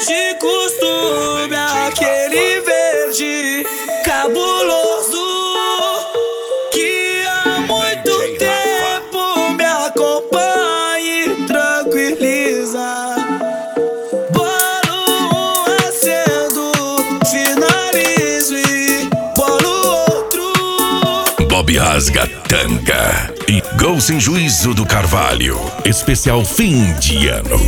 de costume, aquele verde cabuloso que há muito tempo me acompanha e tranquiliza. Bolo um acendo, finalizo e bolo outro. Bob rasga tanga e Gol Sem Juízo do Carvalho. Especial fim de ano.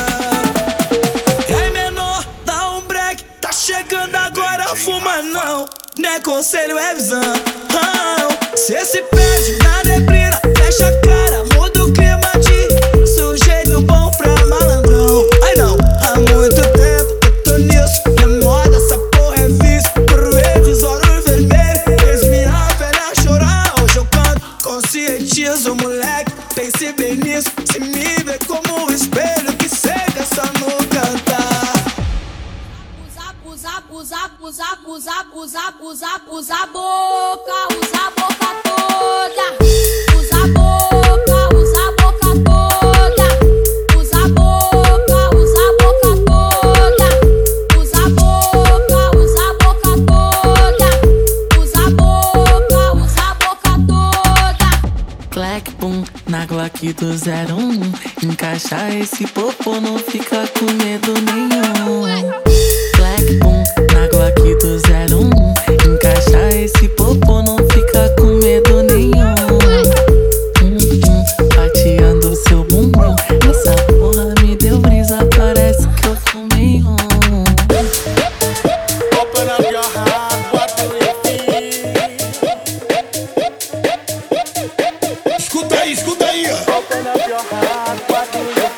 É menor, dá um break, tá chegando agora, fuma não. Não é conselho, é visão. Cê se perde na neblina, fecha a cara, muda o clima de sujeito bom pra malandrão. Ai não, há muito tempo eu tô nisso, é moda, essa porra é vício. Por vezes olhos vermelhos, fez minha velha chorar. Hoje eu canto, conscientizo o moleque, pense bem nisso. Se me vê como um espelho que cega só no cantar. Usa a boca, usa a boca toda. Usa a boca, usa a boca toda. Usa a boca, usa a boca toda. Usa a boca, usa a boca toda. Usa a boca, usa a boca toda. Clack, boom, na Glock do 01. Encaixar esse popô, não fica com medo nenhum. Clack, boom, na Glock do 01. Encaixar esse popô, não fica com medo nenhum. Fatiando seu bumbum. Essa porra me deu brisa, parece que eu fumei um. Open up your heart, what do you feel? Escuta aí, ó. Open up your heart, what do you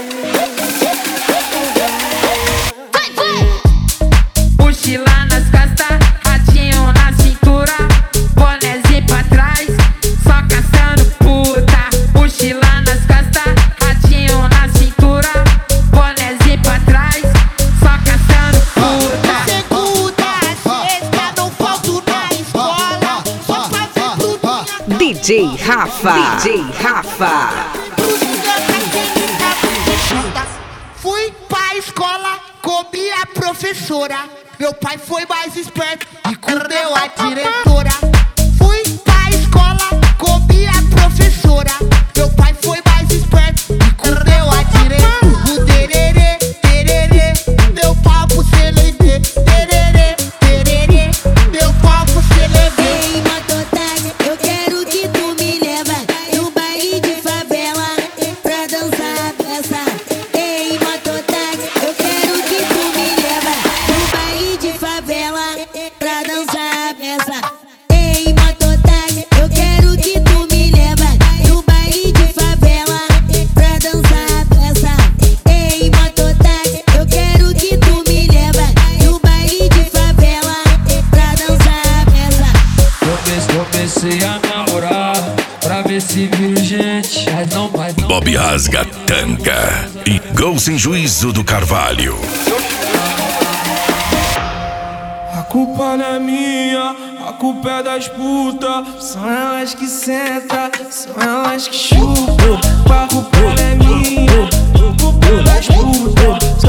feel? Mochila nas costas, ratinho na cintura, bonézinho pra trás, só caçando puta. Mochila nas costas, ratinho na cintura, bonézinho pra trás, só caçando puta. Segunda, sexta, não falto na escola, só fazer frutinha. DJ Rafa. DJ Rafa. Fui pra escola, comi a professora. Meu pai foi mais esperto e comeu a diretora. Fui pra escola, comi a professora. Meu pai foi mais esperto e comeu a diretora. O tererê, tererê, meu pau pro CLB. Tererê, tererê, meu pau pro CLB. Ei, mototáxi, eu quero que tu me leva no baile de favela pra dançar a peça. Ei, mototáxi, eu quero que tu me leva no baile de favela pra dançar a peça. Ei, mototáxi, eu quero que tu me leva no baile de favela pra dançar a peça. Ei, mototáxi, eu quero que tu me leva no baile de favela pra dançar a peça. Comecei a namorar pra ver se viu gente, mas não vai não. Bob rasga tanga e Gol Sem Juízo do Carvalho. A culpa não é minha, a culpa é das putas. São elas que sentam, são elas que chupam. A culpa não é minha, a culpa é das putas.